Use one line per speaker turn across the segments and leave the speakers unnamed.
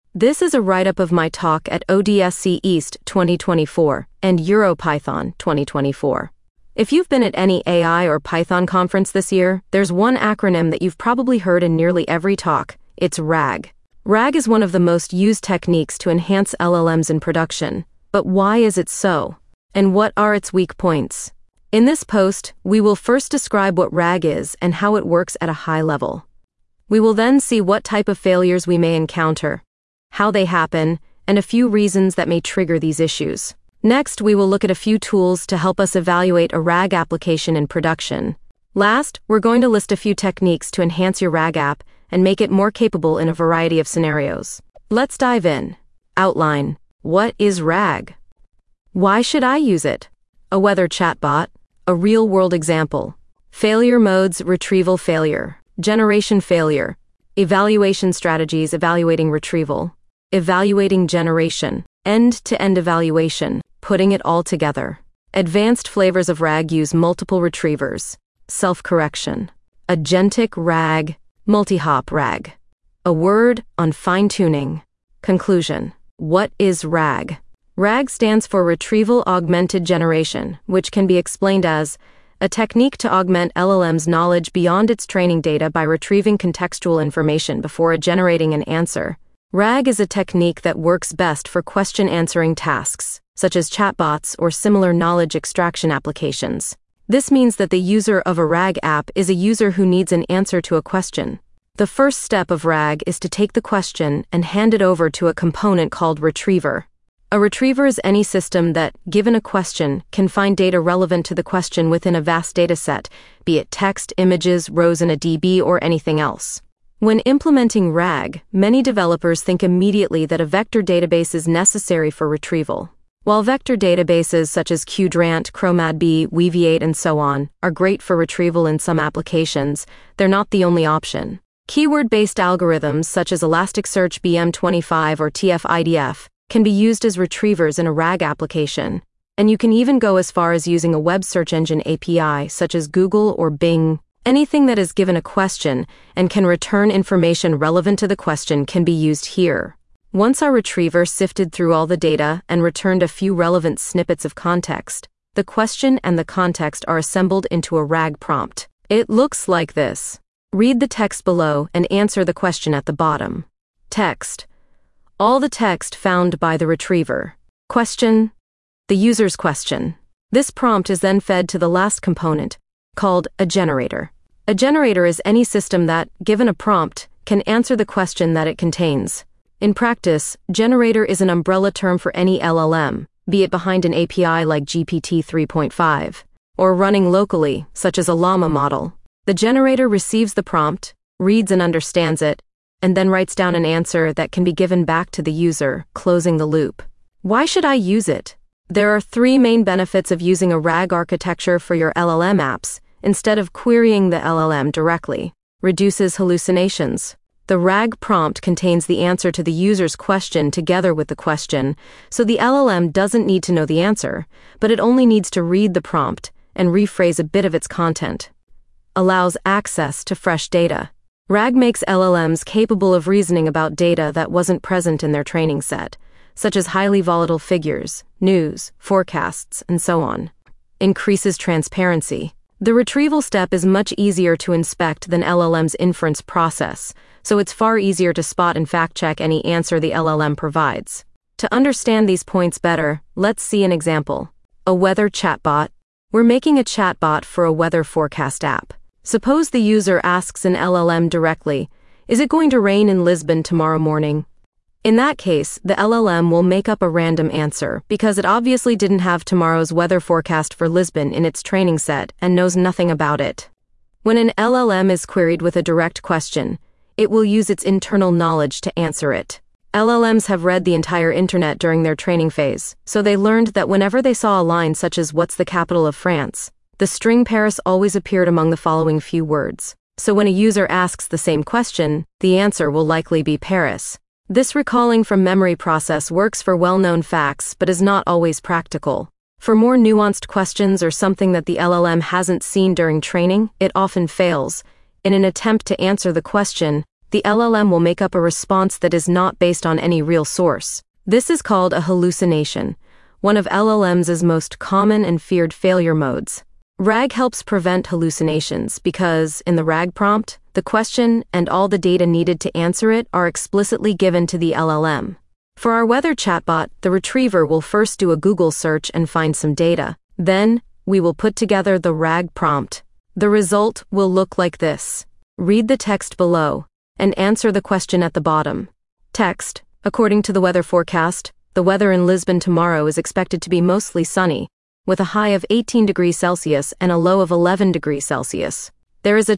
This is a write-up of my talk at ODSC East 2024 and EuroPython 2024. If you've been at any AI or Python conference this year, there's one acronym that you've probably heard in nearly every talk. It's RAG. RAG is one of the most used techniques to enhance LLMs in production. But why is it so? And what are its weak points? In this post, we will first describe what RAG is and how it works at a high level. We will then see what type of failures we may encounter, how they happen, and a few reasons that may trigger these issues. Next, we will look at a few tools to help us evaluate a RAG application in production. Last, we're going to list a few techniques to enhance your RAG app and make it more capable in a variety of scenarios. Let's dive in. Outline. What is RAG? Why should I use it? A weather chatbot. A real-world example. Failure modes: retrieval failure, generation failure, evaluation strategies evaluating retrieval, evaluating generation, end-to-end evaluation, putting it all together. Advanced flavors of RAG use multiple retrievers, self-correction, agentic RAG, multi-hop RAG. A word on fine-tuning. Conclusion. What is RAG? RAG stands for Retrieval Augmented Generation, which can be explained as a technique to augment LLM's knowledge beyond its training data by retrieving contextual information before generating an answer. RAG is a technique that works best for question-answering tasks, such as chatbots or similar knowledge extraction applications. This means that the user of a RAG app is a user who needs an answer to a question. The first step of RAG is to take the question and hand it over to a component called retriever. A retriever is any system that, given a question, can find data relevant to the question within a vast dataset, be it text, images, rows in a DB, or anything else. When implementing RAG, many developers think immediately that a vector database is necessary for retrieval. While vector databases such as Qdrant, ChromadB, Weaviate, and so on are great for retrieval in some applications, they're not the only option. Keyword-based algorithms such as Elasticsearch BM25 or TF-IDF can be used as retrievers in a RAG application, and you can even go as far as using a web search engine API such as Google or Bing. Anything that is given a question and can return information relevant to the question can be used here. Once our retriever sifted through all the data and returned a few relevant snippets of context, the question and the context are assembled into a RAG prompt. It looks like this. Read the text below and answer the question at the bottom. Text. All the text found by the retriever. Question. The user's question. This prompt is then fed to the last component, called a generator. A generator is any system that, given a prompt, can answer the question that it contains. In practice, generator is an umbrella term for any LLM, be it behind an API like GPT 3.5, or running locally, such as a Llama model. The generator receives the prompt, reads and understands it, and then writes down an answer that can be given back to the user, closing the loop. Why should I use it? There are three main benefits of using a RAG architecture for your LLM apps, instead of querying the LLM directly. Reduces hallucinations. The RAG prompt contains the answer to the user's question together with the question, so the LLM doesn't need to know the answer, but it only needs to read the prompt and rephrase a bit of its content. Allows access to fresh data. RAG makes LLMs capable of reasoning about data that wasn't present in their training set, such as highly volatile figures, news, forecasts, and so on. Increases transparency. The retrieval step is much easier to inspect than LLM's inference process, so it's far easier to spot and fact-check any answer the LLM provides. To understand these points better, let's see an example. A weather chatbot. We're making a chatbot for a weather forecast app. Suppose the user asks an LLM directly, "Is it going to rain in Lisbon tomorrow morning?" In that case, the LLM will make up a random answer because it obviously didn't have tomorrow's weather forecast for Lisbon in its training set and knows nothing about it. When an LLM is queried with a direct question, it will use its internal knowledge to answer it. LLMs have read the entire internet during their training phase, so they learned that whenever they saw a line such as "What's the capital of France?" the string Paris always appeared among the following few words. So when a user asks the same question, the answer will likely be Paris. This recalling from memory process works for well-known facts but is not always practical. For more nuanced questions or something that the LLM hasn't seen during training, it often fails. In an attempt to answer the question, the LLM will make up a response that is not based on any real source. This is called a hallucination, one of LLM's most common and feared failure modes. RAG helps prevent hallucinations because, in the RAG prompt, the question and all the data needed to answer it are explicitly given to the LLM. For our weather chatbot, the retriever will first do a Google search and find some data. Then, we will put together the RAG prompt. The result will look like this. Read the text below and answer the question at the bottom. Text: according to the weather forecast, the weather in Lisbon tomorrow is expected to be mostly sunny, with a high of 18 degrees Celsius and a low of 11 degrees Celsius. There is a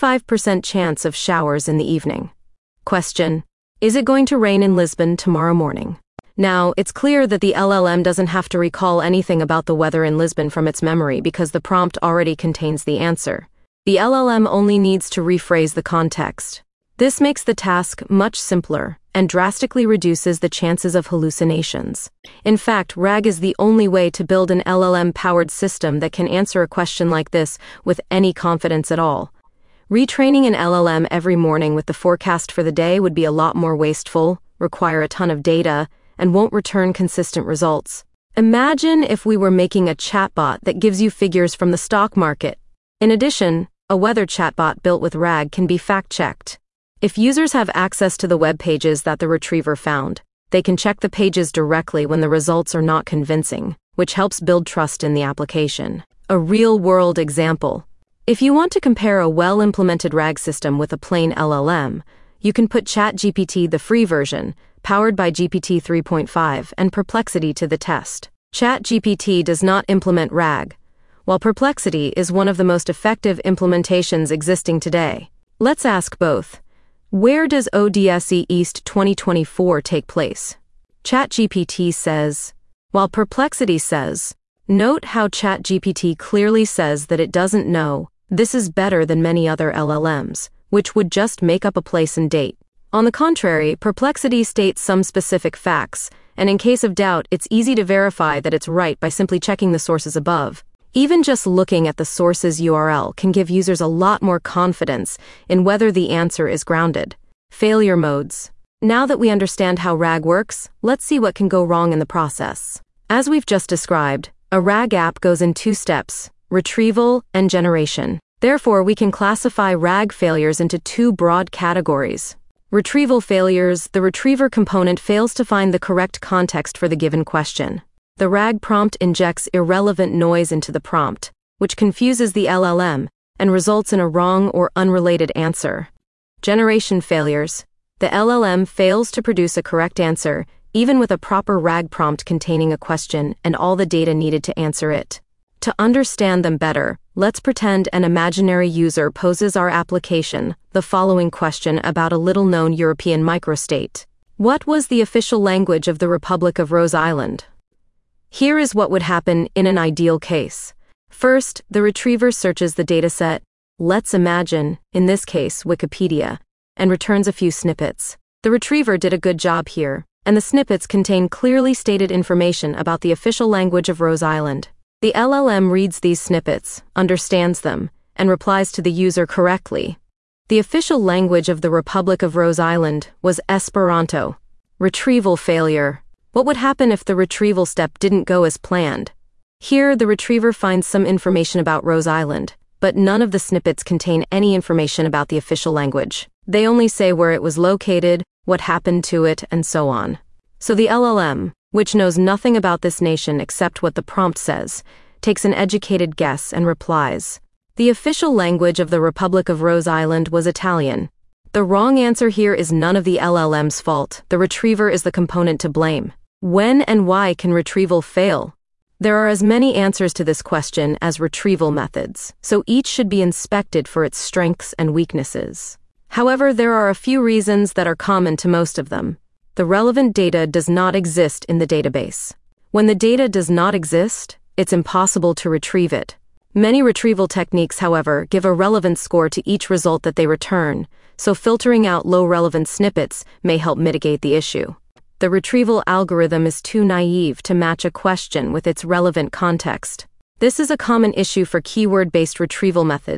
25% chance of showers in the evening. Question: is it going to rain in Lisbon tomorrow morning? Now, it's clear that the LLM doesn't have to recall anything about the weather in Lisbon from its memory because the prompt already contains the answer. The LLM only needs to rephrase the context. This makes the task much simpler and drastically reduces the chances of hallucinations. In fact, RAG is the only way to build an LLM-powered system that can answer a question like this with any confidence at all. Retraining an LLM every morning with the forecast for the day would be a lot more wasteful, require a ton of data, and won't return consistent results. Imagine if we were making a chatbot that gives you figures from the stock market. In addition, a weather chatbot built with RAG can be fact-checked. If users have access to the web pages that the retriever found, they can check the pages directly when the results are not convincing, which helps build trust in the application. A real-world example. If you want to compare a well-implemented RAG system with a plain LLM, you can put ChatGPT, the free version, powered by GPT 3.5, and Perplexity to the test. ChatGPT does not implement RAG, while Perplexity is one of the most effective implementations existing today. Let's ask both. Where does ODSE East 2024 take place? ChatGPT says, while Perplexity says. Note how ChatGPT clearly says that it doesn't know. This is better than many other LLMs, which would just make up a place and date. On the contrary, Perplexity states some specific facts, and in case of doubt, it's easy to verify that it's right by simply checking the sources above. Even just looking at the source's URL can give users a lot more confidence in whether the answer is grounded. Failure modes. Now that we understand how RAG works, let's see what can go wrong in the process. As we've just described, a RAG app goes in two steps: retrieval and generation. Therefore, we can classify RAG failures into two broad categories. Retrieval failures: the retriever component fails to find the correct context for the given question. The RAG prompt injects irrelevant noise into the prompt, which confuses the LLM and results in a wrong or unrelated answer. Generation failures: the LLM fails to produce a correct answer, even with a proper RAG prompt containing a question and all the data needed to answer it. To understand them better, let's pretend an imaginary user poses our application the following question about a little-known European microstate. What was the official language of the Republic of Rhode Island? Here is what would happen in an ideal case. First, the retriever searches the dataset, let's imagine, in this case, Wikipedia, and returns a few snippets. The retriever did a good job here, and the snippets contain clearly stated information about the official language of Rhode Island. The LLM reads these snippets, understands them, and replies to the user correctly. The official language of the Republic of Rhode Island was Esperanto. Retrieval failure. What would happen if the retrieval step didn't go as planned? Here, the retriever finds some information about Rhode Island, but none of the snippets contain any information about the official language. They only say where it was located, what happened to it, and so on. So the LLM, which knows nothing about this nation except what the prompt says, takes an educated guess and replies. The official language of the Republic of Rhode Island was Italian. The wrong answer here is none of the LLM's fault. The retriever is the component to blame. When and why can retrieval fail? There are as many answers to this question as retrieval methods, so each should be inspected for its strengths and weaknesses. However, there are a few reasons that are common to most of them. The relevant data does not exist in the database. When the data does not exist, it's impossible to retrieve it. Many retrieval techniques, however, give a relevance score to each result that they return, so filtering out low-relevant snippets may help mitigate the issue. The retrieval algorithm is too naive to match a question with its relevant context. This is a common issue for keyword-based retrieval methods,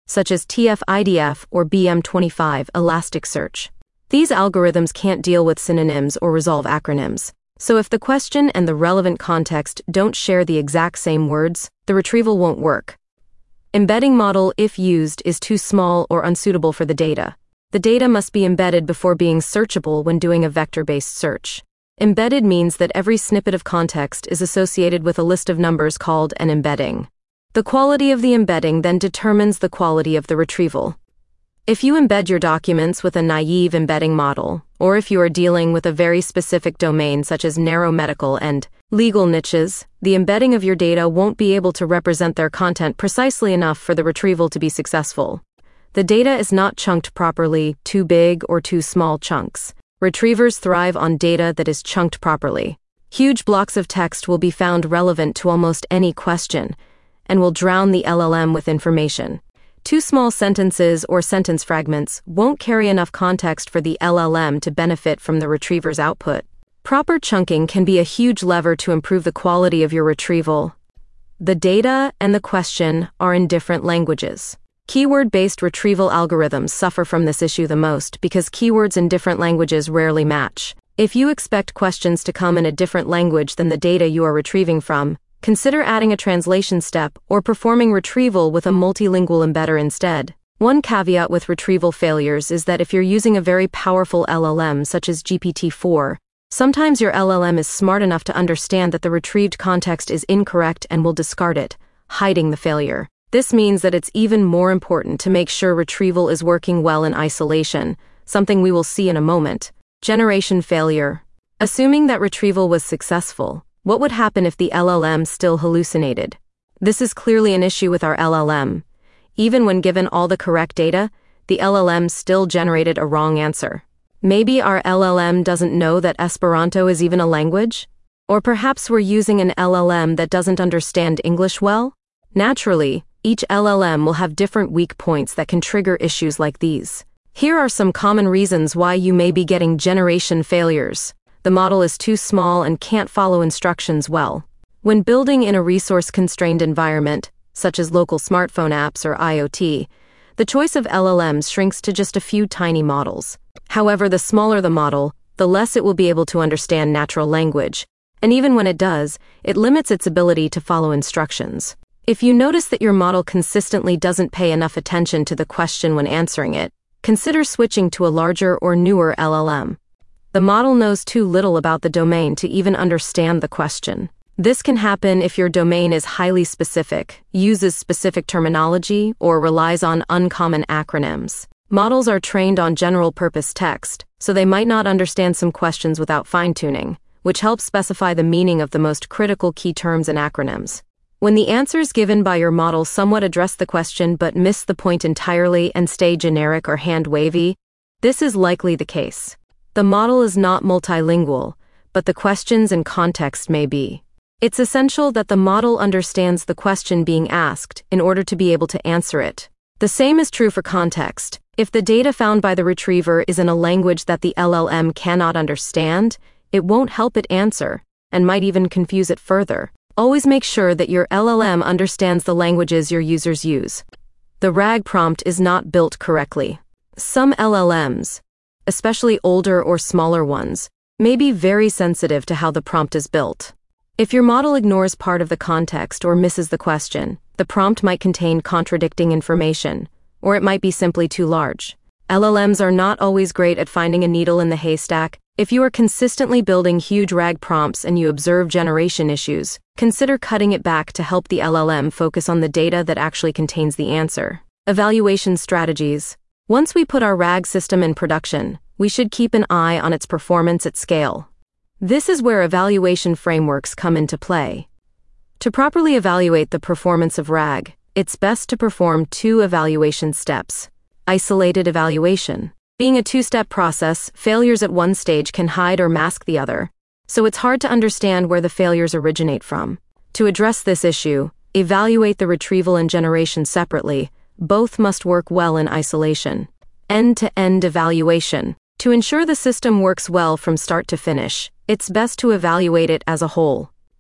such as TF-IDF or BM25 Elasticsearch. These algorithms can't deal with synonyms or resolve acronyms. So if the question and the relevant context don't share the exact same words, the retrieval won't work. Embedding model, if used, is too small or unsuitable for the data. The data must be embedded before being searchable when doing a vector-based search. Embedded means that every snippet of context is associated with a list of numbers called an embedding. The quality of the embedding then determines the quality of the retrieval. If you embed your documents with a naive embedding model, or if you are dealing with a very specific domain such as narrow medical and legal niches, the embedding of your data won't be able to represent their content precisely enough for the retrieval to be successful. The data is not chunked properly, too big or too small chunks. Retrievers thrive on data that is chunked properly. Huge blocks of text will be found relevant to almost any question, and will drown the LLM with information. Too small sentences or sentence fragments won't carry enough context for the LLM to benefit from the retriever's output. Proper chunking can be a huge lever to improve the quality of your retrieval. The data and the question are in different languages. Keyword-based retrieval algorithms suffer from this issue the most because keywords in different languages rarely match. If you expect questions to come in a different language than the data you are retrieving from, consider adding a translation step or performing retrieval with a multilingual embedder instead. One caveat with retrieval failures is that if you're using a very powerful LLM such as GPT-4, sometimes your LLM is smart enough to understand that the retrieved context is incorrect and will discard it, hiding the failure. This means that it's even more important to make sure retrieval is working well in isolation, something we will see in a moment. Generation failure. Assuming that retrieval was successful, what would happen if the LLM still hallucinated? This is clearly an issue with our LLM. Even when given all the correct data, the LLM still generated a wrong answer. Maybe our LLM doesn't know that Esperanto is even a language? Or perhaps we're using an LLM that doesn't understand English well? Naturally, each LLM will have different weak points that can trigger issues like these. Here are some common reasons why you may be getting generation failures. The model is too small and can't follow instructions well. When building in a resource-constrained environment, such as local smartphone apps or IoT, the choice of LLMs shrinks to just a few tiny models. However, the smaller the model, the less it will be able to understand natural language, and even when it does, it limits its ability to follow instructions. If you notice that your model consistently doesn't pay enough attention to the question when answering it, consider switching to a larger or newer LLM. The model knows too little about the domain to even understand the question. This can happen if your domain is highly specific, uses specific terminology, or relies on uncommon acronyms. Models are trained on general-purpose text, so they might not understand some questions without fine-tuning, which helps specify the meaning of the most critical key terms and acronyms. When the answers given by your model somewhat address the question but miss the point entirely and stay generic or hand-wavy, this is likely the case. The model is not multilingual, but the questions and context may be. It's essential that the model understands the question being asked in order to be able to answer it. The same is true for context. If the data found by the retriever is in a language that the LLM cannot understand, it won't help it answer, and might even confuse it further. Always make sure that your LLM understands the languages your users use. The RAG prompt is not built correctly. Some LLMs, especially older or smaller ones, may be very sensitive to how the prompt is built. If your model ignores part of the context or misses the question, the prompt might contain contradicting information, or it might be simply too large. LLMs are not always great at finding a needle in the haystack. If you are consistently building huge RAG prompts and you observe generation issues, consider cutting it back to help the LLM focus on the data that actually contains the answer. Evaluation strategies. Once we put our RAG system in production, we should keep an eye on its performance at scale. This is where evaluation frameworks come into play. To properly evaluate the performance of RAG, it's best to perform 2 evaluation steps. Isolated evaluation. Being a 2-step process, failures at one stage can hide or mask the other, so it's hard to understand where the failures originate from. To address this issue, evaluate the retrieval and generation separately. Both must work well in isolation. End-to-end evaluation. To ensure the system works well from start to finish, it's best to evaluate it as a whole.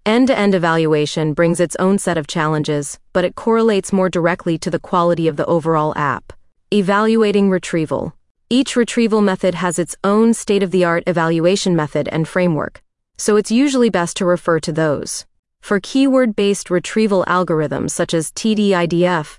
End-to-end evaluation brings its own set of challenges, but it correlates more directly to the quality of the overall app. Evaluating retrieval. Each retrieval method has its own state-of-the-art evaluation method and framework, so it's usually best to refer to those. For keyword-based retrieval algorithms such as TD-IDF,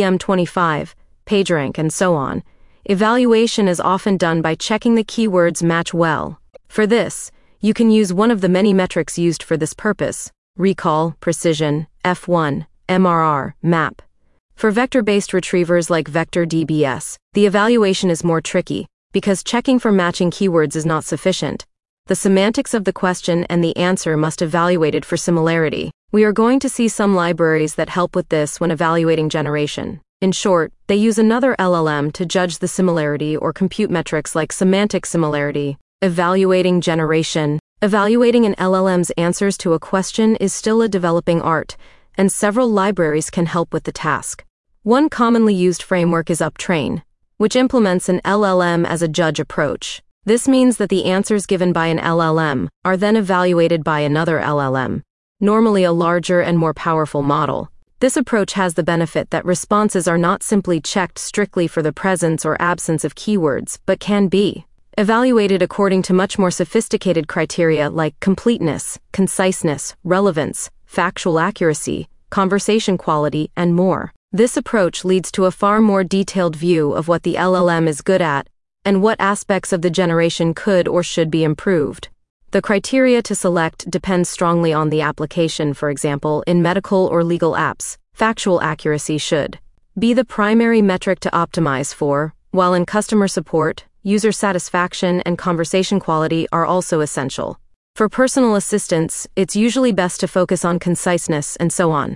BM25, PageRank, and so on, evaluation is often done by checking the keywords match well. For this, you can use one of the many metrics used for this purpose: recall, precision, F1, MRR, MAP. For vector-based retrievers like VectorDBS, the evaluation is more tricky, because checking for matching keywords is not sufficient. The semantics of the question and the answer must evaluated for similarity. We are going to see some libraries that help with this when evaluating generation. In short, they use another LLM to judge the similarity or compute metrics like semantic similarity. Evaluating generation. Evaluating an LLM's answers to a question is still a developing art, and several libraries can help with the task. One commonly used framework is Uptrain, which implements an LLM as a judge approach. This means that the answers given by an LLM are then evaluated by another LLM, normally a larger and more powerful model. This approach has the benefit that responses are not simply checked strictly for the presence or absence of keywords, but can be evaluated according to much more sophisticated criteria like completeness, conciseness, relevance, factual accuracy, conversation quality, and more. This approach leads to a far more detailed view of what the LLM is good at and what aspects of the generation could or should be improved. The criteria to select depends strongly on the application. For example, in medical or legal apps, factual accuracy should be the primary metric to optimize for, while in customer support, user satisfaction and conversation quality are also essential. For personal assistance, it's usually best to focus on conciseness and so on.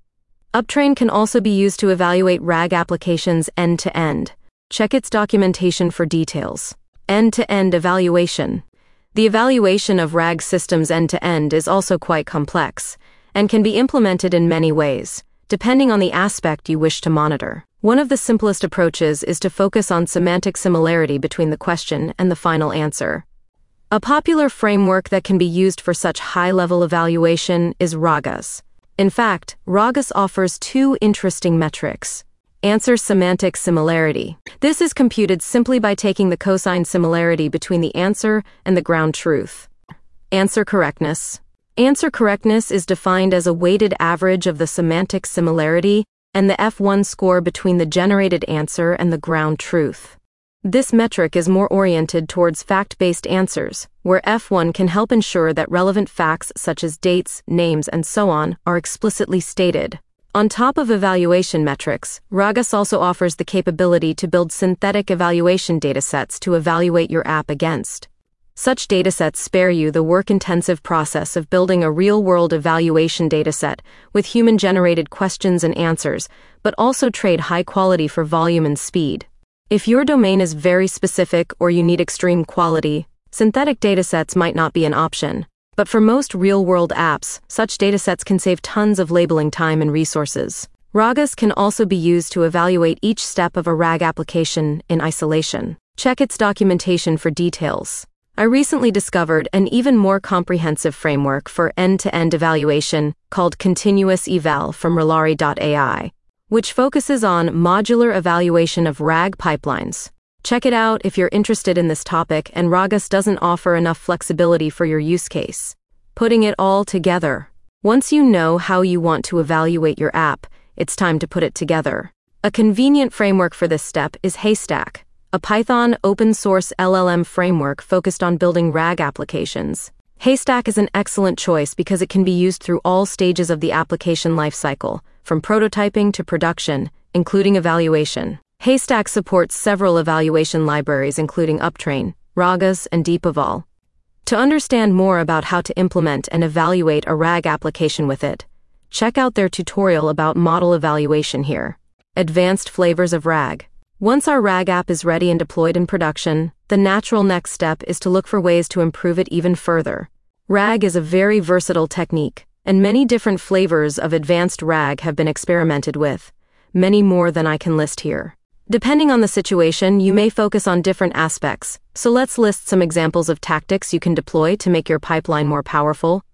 Uptrain can also be used to evaluate RAG applications end-to-end. Check its documentation for details. End-to-end evaluation. The evaluation of RAG systems end-to-end is also quite complex, and can be implemented in many ways, depending on the aspect you wish to monitor. One of the simplest approaches is to focus on semantic similarity between the question and the final answer. A popular framework that can be used for such high-level evaluation is RAGAS. In fact, RAGAS offers two interesting metrics. Answer semantic similarity. This is computed simply by taking the cosine similarity between the answer and the ground truth. Answer correctness. Answer correctness is defined as a weighted average of the semantic similarity and the F1 score between the generated answer and the ground truth. This metric is more oriented towards fact-based answers, where F1 can help ensure that relevant facts such as dates, names, and so on are explicitly stated. On top of evaluation metrics, RAGAS also offers the capability to build synthetic evaluation datasets to evaluate your app against. Such datasets spare you the work-intensive process of building a real-world evaluation dataset with human-generated questions and answers, but also trade high quality for volume and speed. If your domain is very specific or you need extreme quality, synthetic datasets might not be an option. But for most real-world apps, such datasets can save tons of labeling time and resources. RAGAS can also be used to evaluate each step of a RAG application in isolation. Check its documentation for details. I recently discovered an even more comprehensive framework for end-to-end evaluation called Continuous Eval from Relari.ai, which focuses on modular evaluation of RAG pipelines. Check it out if you're interested in this topic, and RAGAS doesn't offer enough flexibility for your use case. Putting it all together. Once you know how you want to evaluate your app, it's time to put it together. A convenient framework for this step is Haystack, a Python open-source LLM framework focused on building RAG applications. Haystack is an excellent choice because it can be used through all stages of the application lifecycle, from prototyping to production, including evaluation. Haystack supports several evaluation libraries including Uptrain, RAGAS, and DeepEval. To understand more about how to implement and evaluate a RAG application with it, check out their tutorial about model evaluation here. Advanced flavors of RAG. Once our RAG app is ready and deployed in production, the natural next step is to look for ways to improve it even further. RAG is a very versatile technique, and many different flavors of advanced RAG have been experimented with, many more than I can list here. Depending on the situation, you may focus on different aspects, so let's list some examples of tactics you can deploy to make your pipeline more powerful.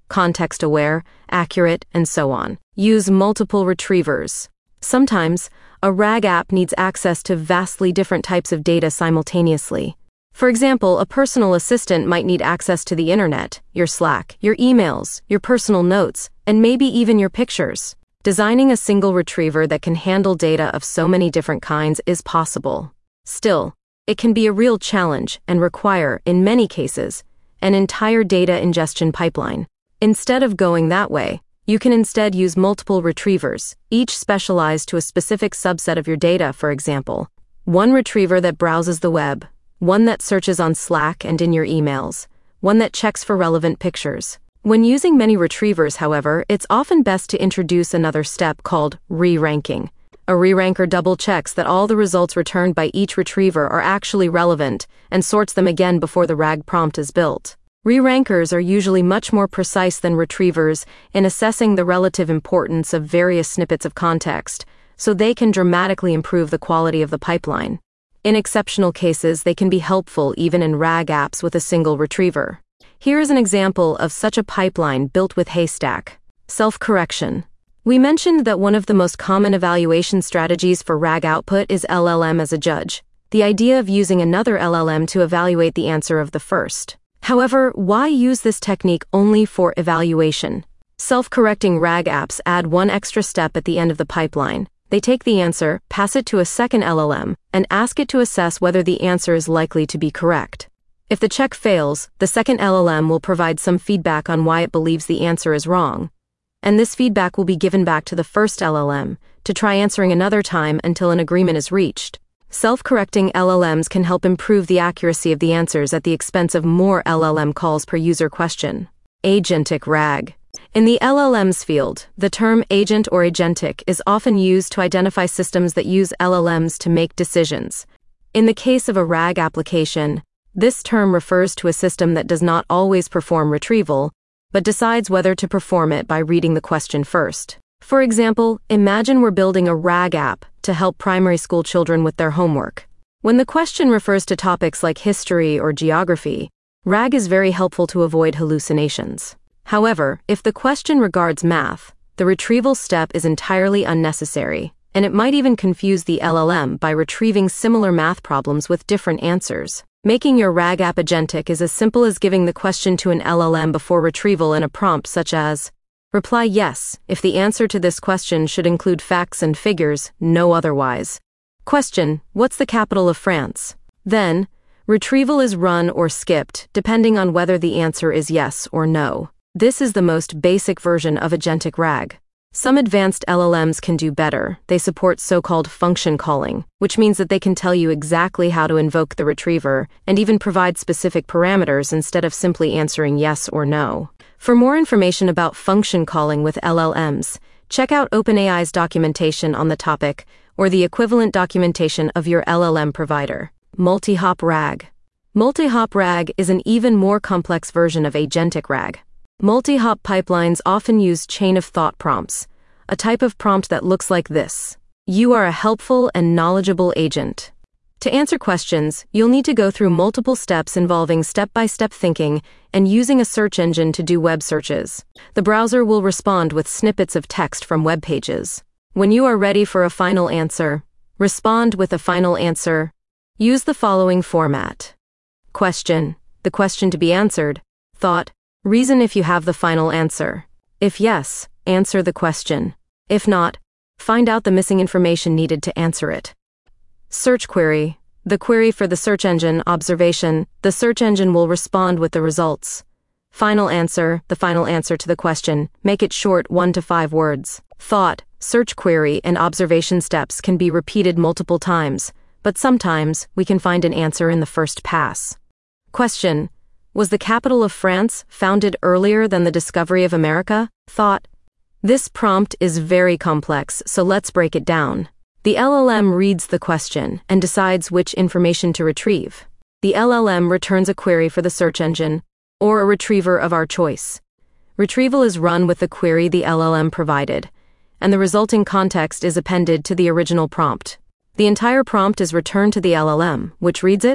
context-aware, accurate, and so on. Use multiple retrievers. Sometimes, a RAG app needs access to vastly different types of data simultaneously. For example, a personal assistant might need access to the internet, your Slack, your emails, your personal notes, and maybe even your pictures. Designing a single retriever that can handle data of so many different kinds is possible. Still, it can be a real challenge and require, in many cases, an entire data ingestion pipeline. Instead of going that way, you can instead use multiple retrievers, each specialized to a specific subset of your data, for example. One retriever that browses the web, one that searches on Slack and in your emails, one that checks for relevant pictures. When using many retrievers, however, it's often best to introduce another step called re-ranking. A re-ranker double-checks that all the results returned by each retriever are actually relevant and sorts them again before the RAG prompt is built. Re-rankers are usually much more precise than retrievers in assessing the relative importance of various snippets of context, so they can dramatically improve the quality of the pipeline. In exceptional cases, they can be helpful even in RAG apps with a single retriever. Here is an example of such a pipeline built with Haystack. Self-correction. We mentioned that one of the most common evaluation strategies for RAG output is LLM as a judge, the idea of using another LLM to evaluate the answer of the first. However, why use this technique only for evaluation? Self-correcting RAG apps add one extra step at the end of the pipeline. They take the answer, pass it to a second LLM, and ask it to assess whether the answer is likely to be correct. If the check fails, the second LLM will provide some feedback on why it believes the answer is wrong. And this feedback will be given back to the first LLM to try answering another time until an agreement is reached. Self-correcting LLMs can help improve the accuracy of the answers at the expense of more LLM calls per user question. Agentic RAG. In the LLMs field, the term agent or agentic is often used to identify systems that use LLMs to make decisions. In the case of a RAG application, this term refers to a system that does not always perform retrieval, but decides whether to perform it by reading the question first. For example, imagine we're building a RAG app to help primary school children with their homework. When the question refers to topics like history or geography, RAG is very helpful to avoid hallucinations. However, if the question regards math, the retrieval step is entirely unnecessary, and it might even confuse the LLM by retrieving similar math problems with different answers. Making your RAG app agentic is as simple as giving the question to an LLM before retrieval in a prompt such as, reply yes if the answer to this question should include facts and figures, no otherwise. Question, what's the capital of France? Then, retrieval is run or skipped depending on whether the answer is yes or no. This is the most basic version of agentic RAG. Some advanced LLMs can do better. They support so-called function calling, which means that they can tell you exactly how to invoke the retriever and even provide specific parameters instead of simply answering yes or no. For more information about function calling with LLMs, check out OpenAI's documentation on the topic or the equivalent documentation of your LLM provider. Multi-hop RAG. Multi-hop RAG is an even more complex version of agentic RAG. Multi-hop pipelines often use chain-of-thought prompts, a type of prompt that looks like this. You are a helpful and knowledgeable agent. To answer questions, you'll need to go through multiple steps involving step-by-step thinking and using a search engine to do web searches. The browser will respond with snippets of text from web pages. When you are ready for a final answer, respond with a final answer. Use the following format. Question, the question to be answered. Thought, reason if you have the final answer. If yes, answer the question. If not, find out the missing information needed to answer it. Search query. The query for the search engine. Observation. The search engine will respond with the results. Final answer. The final answer to the question. Make it short, 1 to 5 words. Thought. Search query and observation steps can be repeated multiple times, but sometimes we can find an answer in the first pass. Question. Was the capital of France founded earlier than the discovery of America? Thought. This prompt is very complex, so let's break it down. The LLM reads the question and decides which information to retrieve. The LLM returns a query for the search engine, or a retriever of our choice. Retrieval is run with the query the LLM provided, and the resulting context is appended to the original prompt. The entire prompt is returned to the LLM, which reads it,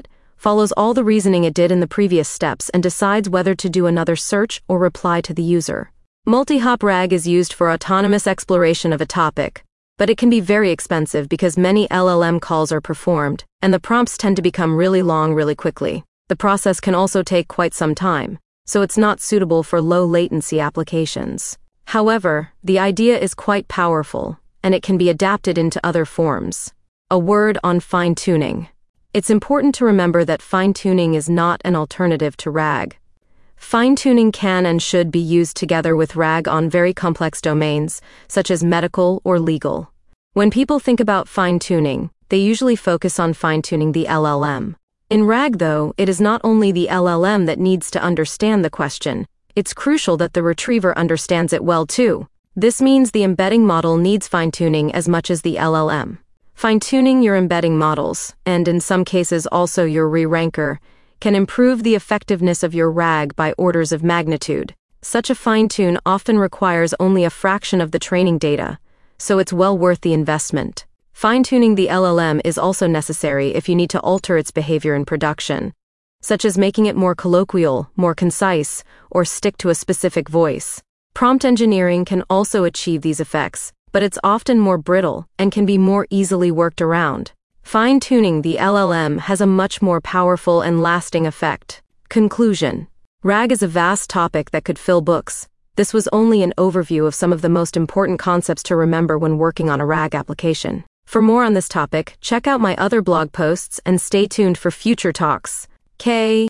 follows all the reasoning it did in the previous steps, and decides whether to do another search or reply to the user. Multi-hop RAG is used for autonomous exploration of a topic, but it can be very expensive because many LLM calls are performed, and the prompts tend to become really long really quickly. The process can also take quite some time, so it's not suitable for low-latency applications. However, the idea is quite powerful, and it can be adapted into other forms. A word on fine-tuning. It's important to remember that fine-tuning is not an alternative to RAG. Fine-tuning can and should be used together with RAG on very complex domains, such as medical or legal. When people think about fine-tuning, they usually focus on fine-tuning the LLM. In RAG, though, it is not only the LLM that needs to understand the question, it's crucial that the retriever understands it well too. This means the embedding model needs fine-tuning as much as the LLM. Fine-tuning your embedding models, and in some cases also your re-ranker, can improve the effectiveness of your RAG by orders of magnitude. Such a fine-tune often requires only a fraction of the training data, so it's well worth the investment. Fine-tuning the LLM is also necessary if you need to alter its behavior in production, such as making it more colloquial, more concise, or stick to a specific voice. Prompt engineering can also achieve these effects, but it's often more brittle and can be more easily worked around. Fine-tuning the LLM has a much more powerful and lasting effect. Conclusion. RAG is a vast topic that could fill books. This was only an overview of some of the most important concepts to remember when working on a RAG application. For more on this topic, check out my other blog posts and stay tuned for future talks.